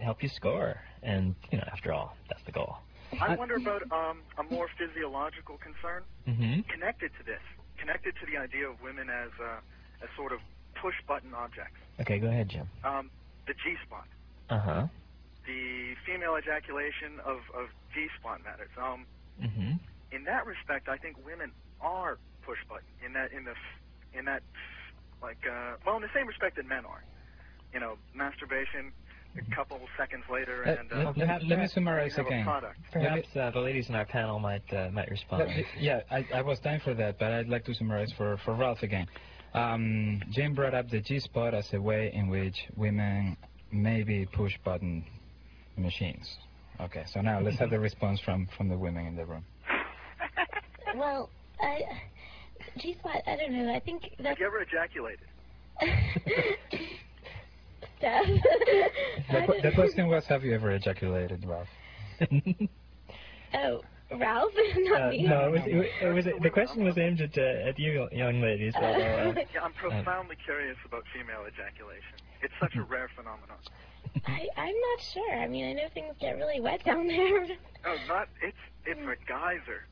help you score. And, you know, after all, that's the goal. I wonder about a more physiological concern connected to this, connected to the idea of women as sort of push-button objects. Okay, go ahead, Jim. The G-spot. Uh-huh. The female ejaculation of G-spot matters. In that respect, I think women are push-button. In the same respect that men are. You know, masturbation. A couple seconds later, and let me summarize again. Perhaps the ladies in our panel might respond. Yeah, I was dying for that, but I'd like to summarize for Ralph again. Jim brought up the G-spot as a way in which women may be push-button machines. Okay, so now let's have the response from the women in the room. Well, G-spot, I don't know. I think that's... Have you ever ejaculated? The question was, have you ever ejaculated, Ralph? Oh, Ralph? Not me. No, the question was aimed at you young ladies. Yeah, I'm profoundly curious about female ejaculation. It's such a rare phenomenon. I'm not sure. I mean, I know things get really wet down there. No, it's a geyser.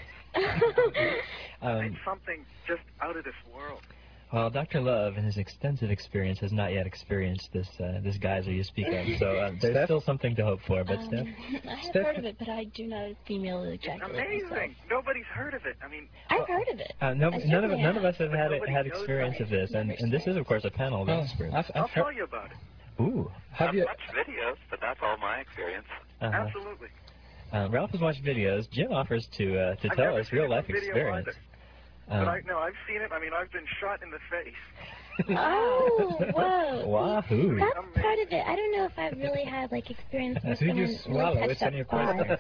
It's something just out of this world. Well, Dr. Love, in his extensive experience, has not yet experienced this geyser you speak of. So there's still something to hope for. But Steph? I have heard of it, but I do know female ejaculation. Amazing. Myself. Nobody's heard of it. I mean, I've heard of it. None of us have had experience of this, and this is, of course, a panel of experts. I'll tell you about it. Ooh. I've watched videos, but that's all my experience. Absolutely. Ralph has watched videos. Jim offers to tell us real-life experience. But I've seen it. I mean, I've been shot in the face. Oh, whoa. Wahoo. That's part of it. I don't know if I've really had, like, experience with someone you swallow, it's on your question.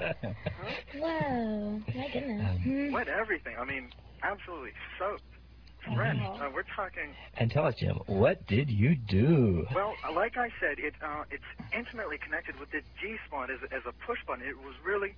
Whoa. My goodness. Wet everything. I mean, absolutely soaked. Fresh. We're talking... And tell us, Jim, what did you do? Well, like I said, it's intimately connected with the G-spot as a push button. It was really...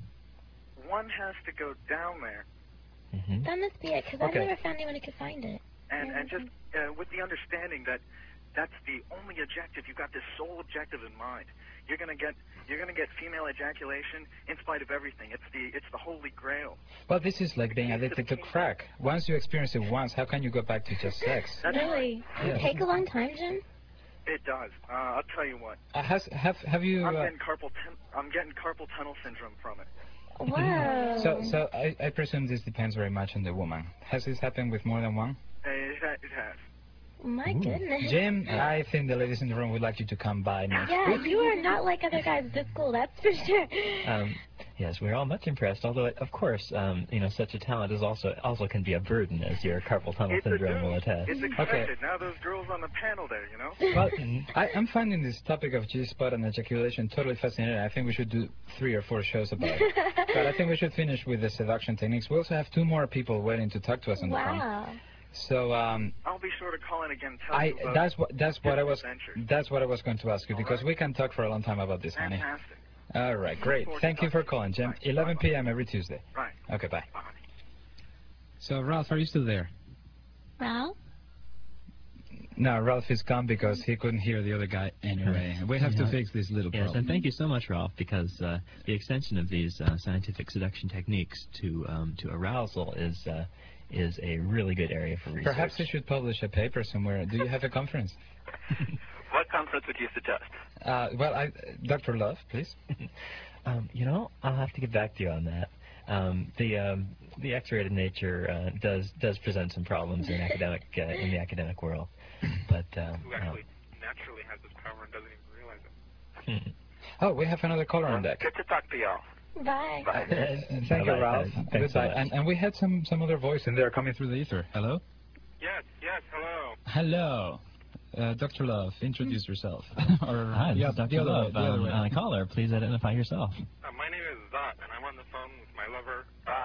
One has to go down there. That must be it, because I never found anyone who could find it. And just with the understanding that that's the only objective. You've got this sole objective in mind. You're gonna get female ejaculation in spite of everything. It's the holy grail. Well, this is like being addicted to crack. Once you experience it once, how can you go back to just sex? Really? Does it take a long time, Jim? It does. I'll tell you what. Have you? I'm getting carpal tunnel syndrome from it. Wow. So I presume this depends very much on the woman. Has this happened with more than one? It has. My goodness. Jim, I think the ladies in the room would like you to come by next Yeah, week. you are not like other guys at this school, that's for sure. Yes, we're all much impressed. Although, of course, such a talent is also can be a burden, as your carpal tunnel syndrome will attest. It's expected. Now those girls on the panel there, you know. Well, I'm finding this topic of G-spot and ejaculation totally fascinating. I think we should do 3 or 4 shows about it. But I think we should finish with the seduction techniques. We also have 2 more people waiting to talk to us on the phone. Wow. So I'll be sure to call in again. That's what I was going to ask you, because we can talk for a long time about this, honey. Fantastic. All right, great. Thank you for calling, Jim. 11 p.m. every Tuesday. Right. Okay, bye. So, Ralph, are you still there? Ralph? No, Ralph is gone because he couldn't hear the other guy anyway. We have to fix this little problem. Yes, and thank you so much, Ralph, because the extension of these scientific seduction techniques to arousal is a really good area for research. Perhaps you should publish a paper somewhere. Do you have a conference? What conference would you suggest? Dr. Love, please. I'll have to get back to you on that. The X-rated nature does present some problems in the academic world, but who actually naturally has this power and doesn't even realize it. Oh, we have another caller on deck. Good to talk to y'all. Bye. Thank you, Ralph. Goodbye. So and we had some other voice in there coming through the ether. Hello? Yes, hello. Hello. Dr. Love, introduce yourself. Hi, this is Dr. Love. Caller, please identify yourself. My name is Zot, and I'm on the phone with my lover,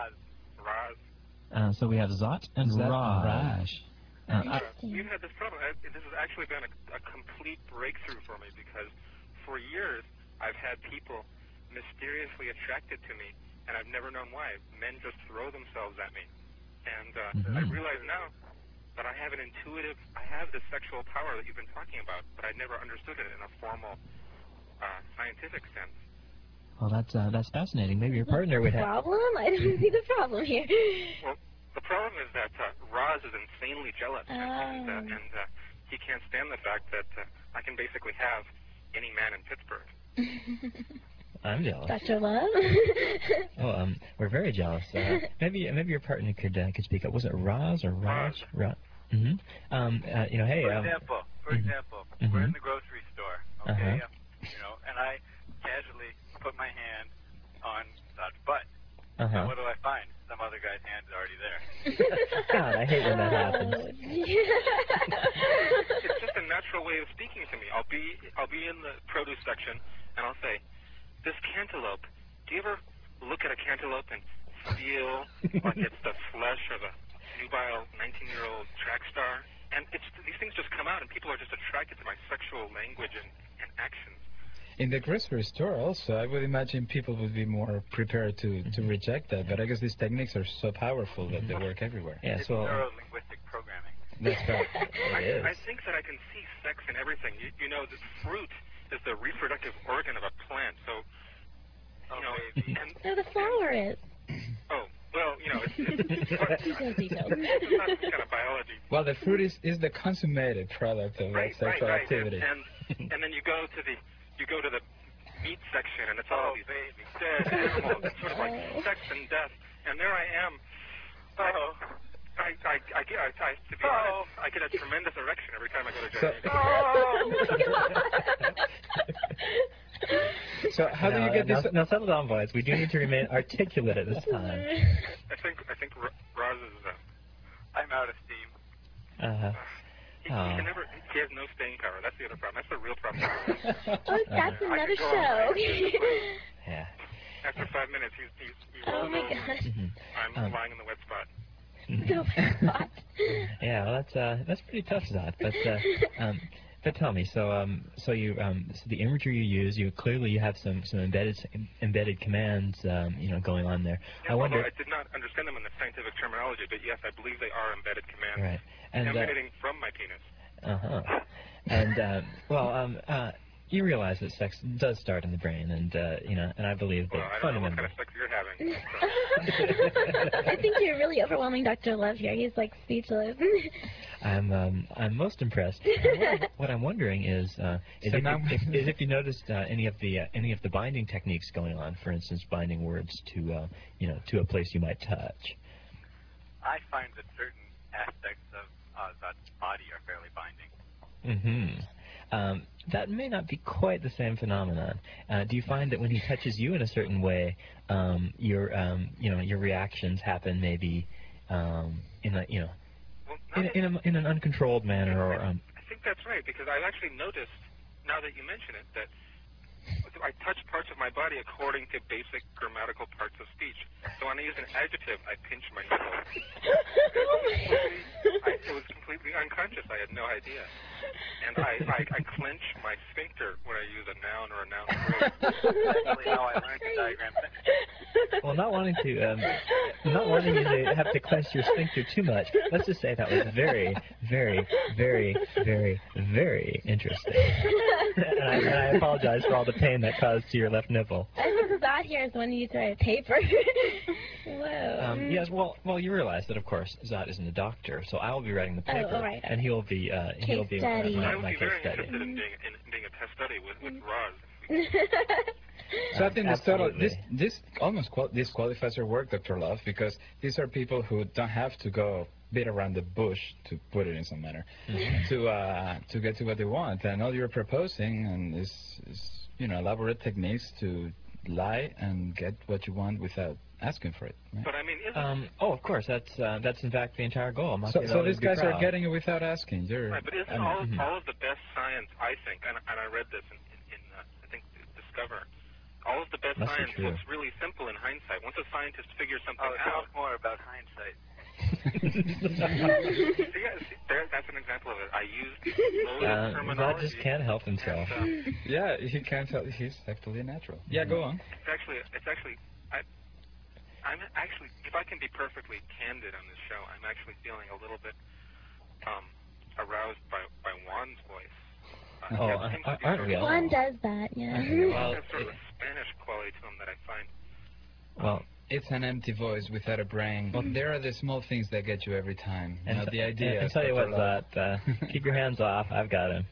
Raz. So we have Zot and Raj. We've had this problem. This has actually been a complete breakthrough for me, because for years I've had people mysteriously attracted to me, and I've never known why. Men just throw themselves at me. And I realize now that I have the sexual power that you've been talking about, but I never understood it in a formal scientific sense. Well, that's fascinating. Maybe your partner would have. Problem? I don't see the problem here. Well, the problem is that Roz is insanely jealous, and he can't stand the fact that I can basically have any man in Pittsburgh. I'm jealous. Dr. Love? Oh, we're very jealous. Maybe your partner could speak up. Was it Roz or Raj? Mm-hmm. Hey. For example, we're in the grocery store, okay? And I casually put my hand on Dot's butt. And what do I find? Some other guy's hand is already there. God, I hate when that happens. It's just a natural way of speaking to me. I'll be in the produce section, and I'll say, "This cantaloupe. Do you ever look at a cantaloupe and feel like it's the flesh of a nubile 19-year-old track star?" And these things just come out, and people are just attracted to my sexual language and actions. In the grocery store also, I would imagine people would be more prepared to reject that, but I guess these techniques are so powerful that they work everywhere. Yeah, It's neuro-linguistic programming. That's right. I think that I can see sex in everything. You know, the fruit is the reproductive organ of a plant, so, No, the flower is. Oh, well, it's Details. it's not kind of biology. Well, the fruit is the consummated product of sexual activity. And then you go to the meat section, and it's all these dead animals. It's sort of like sex and death. And there I am. To be honest, I get a tremendous erection every time I go to So how do you get this? Now settle down, boys. We do need to remain articulate at this time. I think Roz is. I'm out of steam. He has no staying power. That's the other problem. That's the real problem. That's another show. Yeah. After 5 minutes, he's Oh my over. gosh. I'm lying in the wet spot. Yeah, well, that's pretty tough, Zod. But tell me, so the imagery you use, you have some embedded commands, going on there. Yeah, I wonder. I did not understand them in the scientific terminology, but yes, I believe they are embedded commands. Right. And emanating from my penis. And you realize that sex does start in the brain, and and I believe that I don't know what kind of sex you're having. I think you're really overwhelming Dr. Love here. He's like speechless. I'm most impressed. What I'm wondering is if you noticed any of the binding techniques going on. For instance, binding words to a place you might touch. I find that certain aspects of Zod's body are fairly binding. That may not be quite the same phenomenon. Do you find that when he touches you in a certain way, your reactions happen maybe in an uncontrolled manner, or I think that's right, because I've actually noticed, now that you mention it, that I touch parts of my body according to basic grammatical parts of speech. So when I use an adjective, I pinch my nipple. It was completely unconscious. I had no idea. And I clench my sphincter when I use a noun or a noun phrase. That's actually how I learned to diagram things. Well, not wanting you to have to clench your sphincter too much, let's just say that was very, very, very, very, very interesting. And I apologize for all the pain that caused to your left nipple. I think Zod here is when you write paper. Whoa. Yes, well, you realize that, of course, Zod isn't a doctor, so I will be writing the paper, right. and he'll be study. my I would be case very study. interested in being a test study with Roz. So I think this almost disqualifies your work, Dr. Love, because these are people who don't have to go beat around the bush, to put it in some manner, to get to what they want. And all you're proposing is elaborate techniques to lie and get what you want without asking for it. Right? But I mean, of course, that's in fact the entire goal. So these guys are getting it without asking. Right, but isn't all of the best science, I think, and I read this in I think Discover, all of the best science looks really simple in hindsight. Once a scientist figures something out. Tell us more about hindsight. That's an example of it. I used loaded terminology. That just can't help himself. And, yeah, he can't help. He's actually natural. Yeah, go on. It's actually. I'm actually, if I can be perfectly candid on this show, I'm actually feeling a little bit aroused by Juan's voice. aren't we all? Juan does that, yeah. Well, there's sort of a Spanish quality to him that I find. Well, it's an empty voice without a brain. Well, there are the small things that get you every time. And you know, the idea. And tell you what, Zot, keep your hands off. I've got him.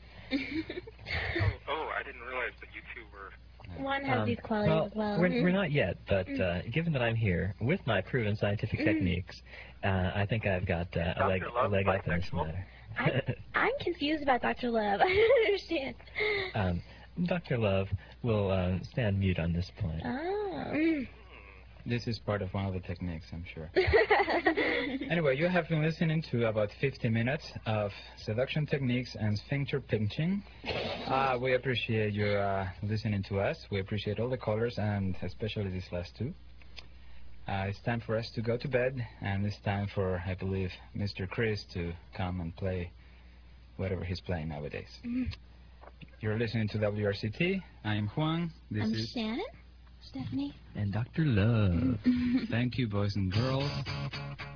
I didn't realize that you two were. Juan has these qualities as well. We're not yet, but given that I'm here with my proven scientific techniques, I think I've got a leg up in this matter. I'm confused about Dr. Love. I don't understand. Dr. Love will stand mute on this point. Oh. This is part of one of the techniques, I'm sure. Anyway, you have been listening to about 50 minutes of seduction techniques and sphincter pinching. We appreciate your listening to us. We appreciate all the callers, and especially these last two. It's time for us to go to bed, and it's time for, I believe, Mr. Chris to come and play whatever he's playing nowadays. You're listening to WRCT. I'm Juan. I'm Shannon. Stephanie. And Dr. Love. Thank you, boys and girls.